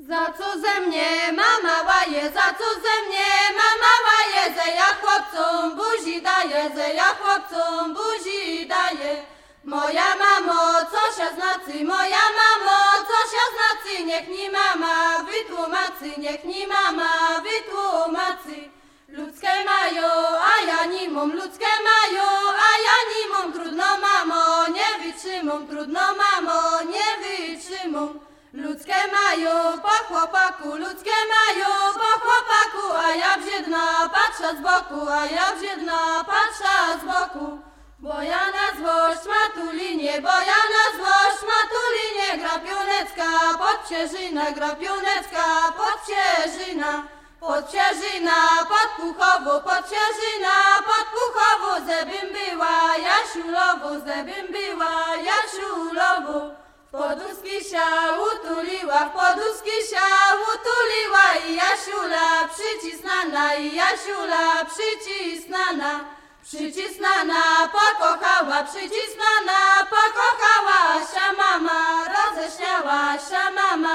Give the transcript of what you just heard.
Za co ze mnie mama łaje, za co ze mnie mama łaje, że ja chłopcom buzi daję, że ja chłopcom buzi daję. Moja mamo, co się znaczy, moja mamo, co się znaczy, niech mi mama wytłumaczy, niech mi mama wytłumaczy. Ludzkie mają, a ja nie mam, ludzkie mają, a ja nie mam, trudno mamo, nie wytrzymam, trudno mamo, nie wytrzymam. Ludzkie mają po chłopaku, ludzkie mają po chłopaku, a ja brzydna patrzę z boku, a ja brzydna patrzę z boku. Bo ja na złość matulinie, bo ja na złość matulinie, grapionecka podpierzyna, grapionecka podpierzyna. Podpierzyna pod Puchową, podpierzyna pod Puchową, żebym była Jasiulową, żebym była Jasiulową. W poduszki się utuliła, w poduszki się utuliła i Jasiula przycisnana, i Jasiula przycisnana. Przycisnana pokochała, przycisnana pokochała się mama, roześmiała się mama,